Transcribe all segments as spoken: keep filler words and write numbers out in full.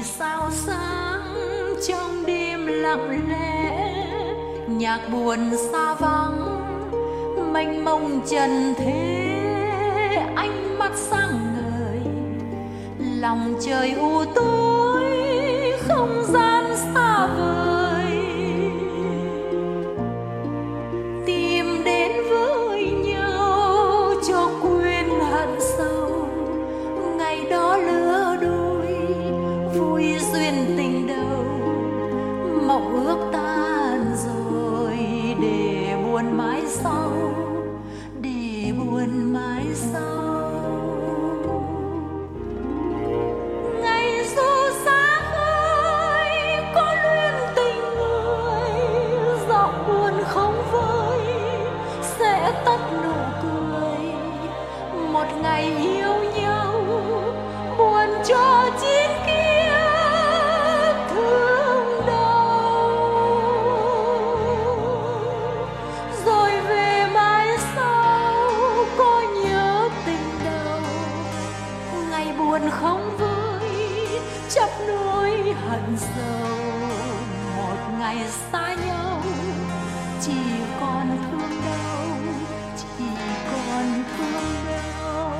sao sáng trong đêm lặng lẽ, nhạc buồn xa vắng mênh mông trần thế. Ánh mắt sáng ngời, lòng trời u tối, không gian xa vời. Tìm đến với nhau cho quên hận sâu, ngày đó lứa đôi vui duyên tình đầu. Mộng ước tan rồi để buồn mãi sau, để buồn mãi sau. Ngày du xa khơi có luyến tình người, giọng buồn không vơi sẽ tắt nụ cười. Một ngày yêu nhau buồn cho chín kia thương đau, rồi về mãi sau có nhớ tình đầu. Ngày buồn không vơi chấp nuối hận sâu, một ngày xa nhau chỉ còn thương đau, chỉ còn thương đau.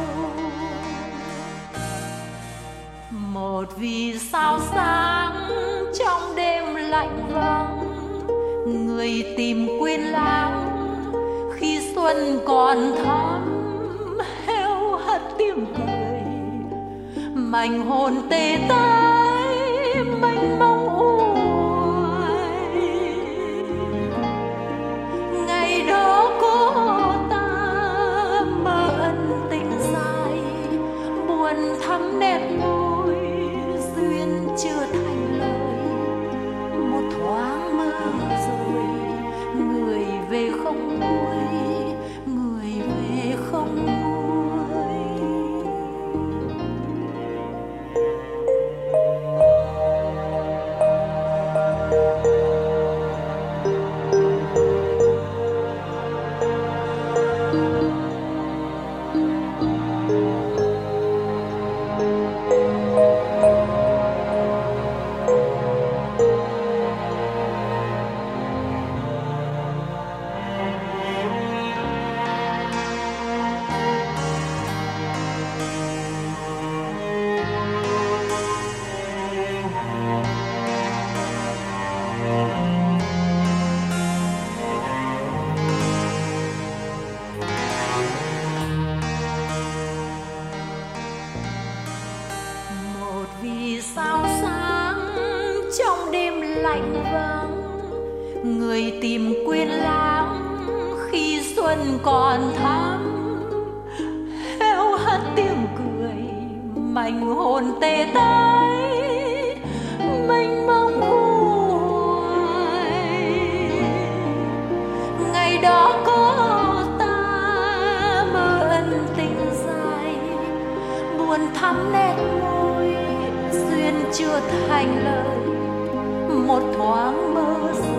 Một vì sao sáng trong đêm lạnh vắng, người tìm quên lãng khi xuân còn thắm. Heo hắt tiếng cười, mảnh hồn tê tái mênh mông uể. Ngày đó có ta mơ ân tình dài, buồn thắm nét môi duyên chưa thành lời. Một thoáng mơ rồi người về không nguôi, người về không nguôi. Vì sao sáng trong đêm lạnh vắng, người tìm quên lãng khi xuân còn thắm. Heo hắt tiếng cười, mảnh hồn tê tái mênh mông uể. Ngày đó có ta mơ ân tình dài, buồn thắm nét môi duyên chưa thành lời. Một thoáng mơ